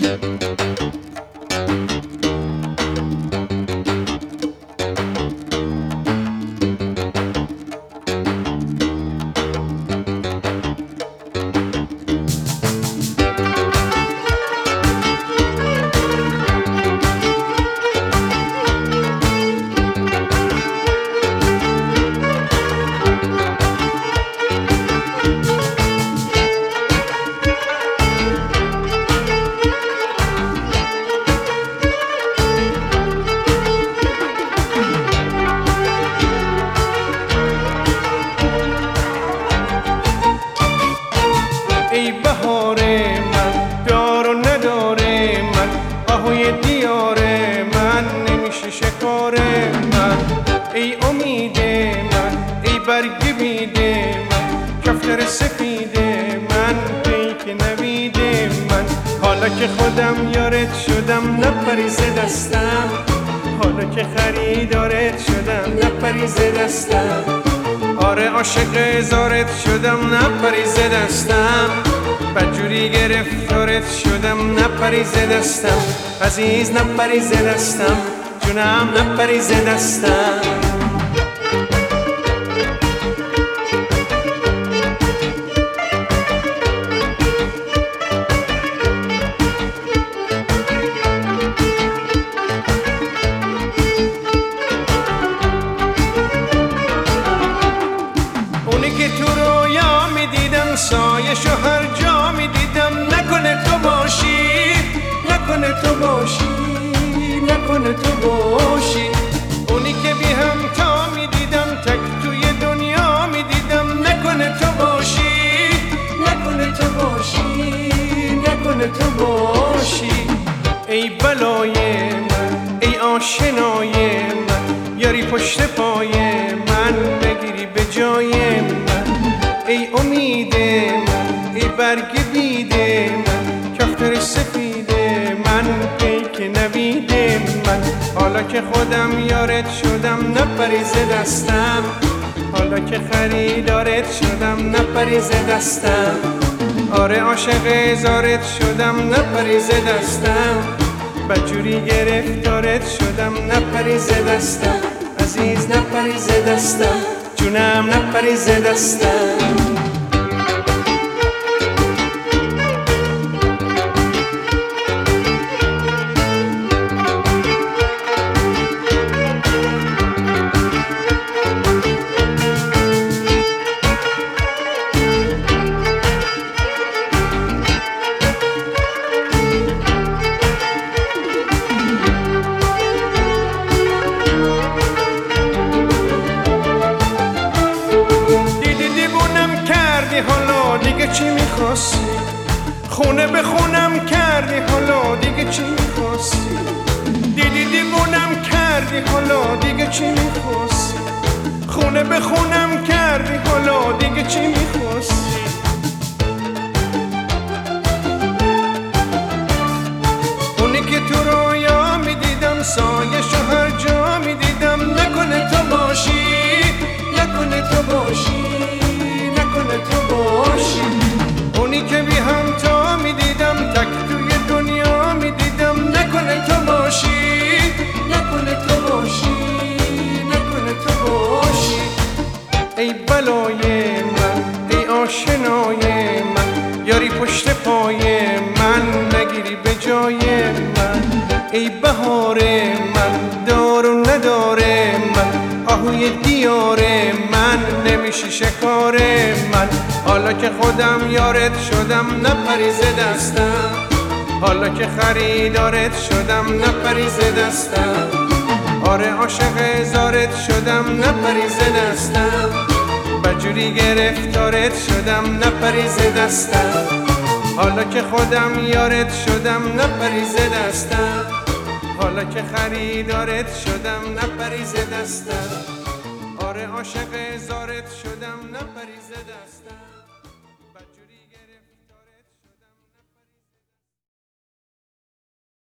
ای بهار من، دار و ندار من، آهوی دیار من، نمیشه شکار من. ای امید من، ای برگ بید من، کفتر سفید من، پیک نوید من. حالا که خودم یارت شدم، نپری ز دستم. حالا که خریدارت شدم، نپری ز دستم. آره عاشق زارت شدم، نپری ز دستم. بدجوری گرفتارت شدم، نپری ز دستم. عزیز نپری ز دستم، جونم نپری ز دستم. تو رویا میدیدم، سایشو هر جا میدیدم. نکنه تو باشی، نکنه تو باشی، نکنه تو باشی. اونی که بی همتا میدیدم، تک توی دنیا میدیدم. نکنه تو باشی، نکنه تو باشی، نکنه تو باشی. ای بلای من، ای آشنای من، یاری پشت پای من، بگیری به جای من. ای امید من، ای برگ بید من، کفتر سفید من، پیک نوید من. حالا که خودم یارت شدم، نپری ز دستم. حالا که خریدارت شدم، نپری ز دستم. آره عاشق زارت شدم، نپری ز دستم. بدجوری گرفتارت شدم، نپری ز دستم. عزیز نپری ز دستم، جونم نپری ز دستم. حالا دیگه چی میخواستی؟ خونه به خونم کردی، حالا دیگه چی میخواستی؟ دیدی دیوونم کردی، حالا دیگه چی میخواستی؟ خونه به خونم کردی، حالا دیگه چی میخواستی؟ اونی که تو رویا میدیدم، سایشو هر جا میدیدم. نکنه تو باشی، نکنه تو باشی، نکنه تو باشی. اونی که بی همتا میدیدم، تک توی دنیا میدیدم. نکنه تو باشی، نکنه تو باشی، نکنه تو باشی. ای بلای من، ای آشنای من، یاری پشت پای من، نگیری به جای من. ای بهار من، دار و ندار من، آهوی دیار من، نمیشی شکار من. حالا که خودم یارت شدم، نپری ز دستم. حالا که خریدارت شدم، نپری ز دستم. آره عاشق زارت شدم، نپری ز دستم. بدجوری گرفتارت شدم، نپری ز دستم. حالا که خودم یارت شدم، نپری ز دستم. حالا که خریدارت شدم، نپری ز دستم. آره عاشق زارت شدم، نپری ز دستم.